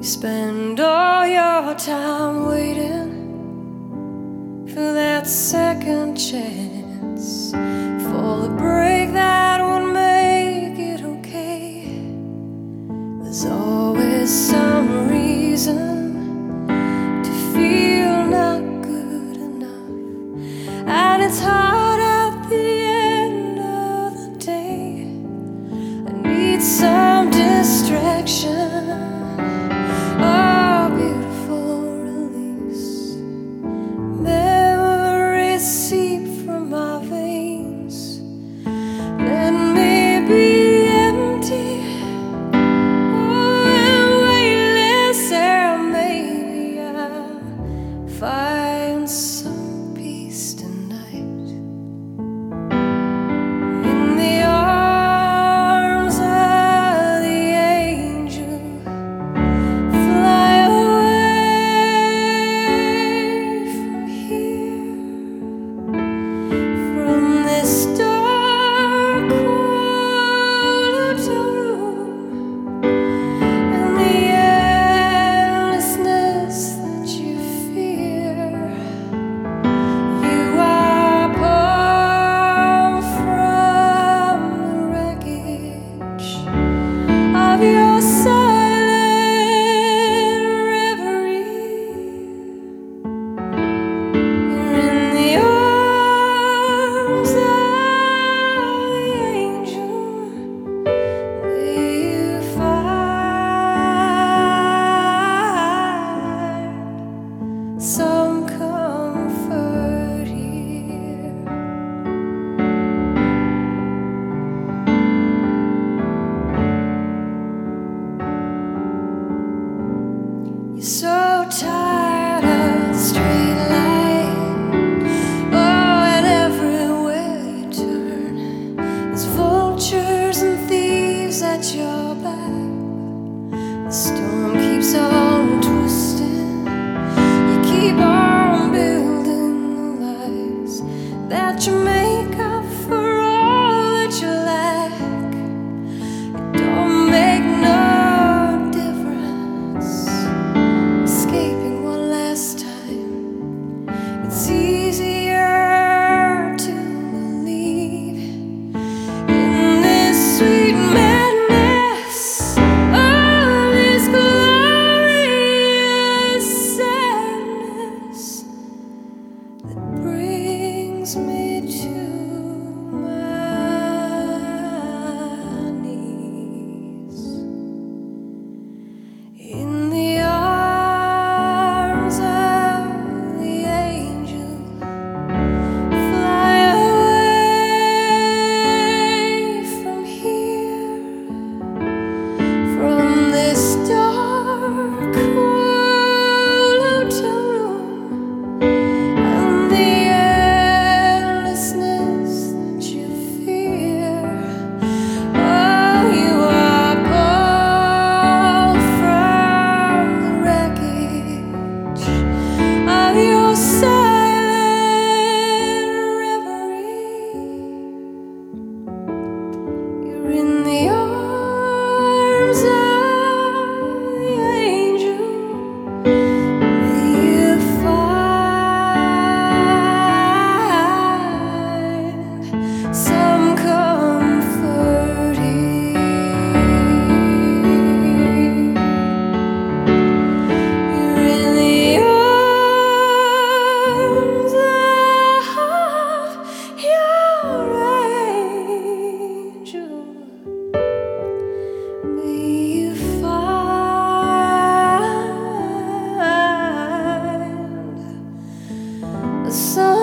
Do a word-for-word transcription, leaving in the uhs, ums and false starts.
Spend all your time waiting for that second chance, for the break that would make it okay. There's always some reason to feel not good enough, and it's hard at the end of the day. I need some distraction. Oh, beautiful release. Memories seep from my veins. Let me be empty. Oh, and weightless air. Maybe I'll find some peace tonight. In the arms of the angel. Of your silent reverie, you're in the arms of the angel. May you find some comfort here. You're so tired of the straight line. Oh, and everywhere you turn, there's vultures and thieves at your back. The storm keeps on twisting. You keep on building the lies that you make up for all that you lack. It don't make no It's easier to believe in this sweet madness, oh, this glorious sadness that brings me to my knees. In the arms of the angel. From this dark, cold hotel room, and the endlessness that you fear. Oh, you are born from the wreckage of your silent reverie. You're in the arms of the angel. May you find some comfort here. You're in the arms of your angel. May you find some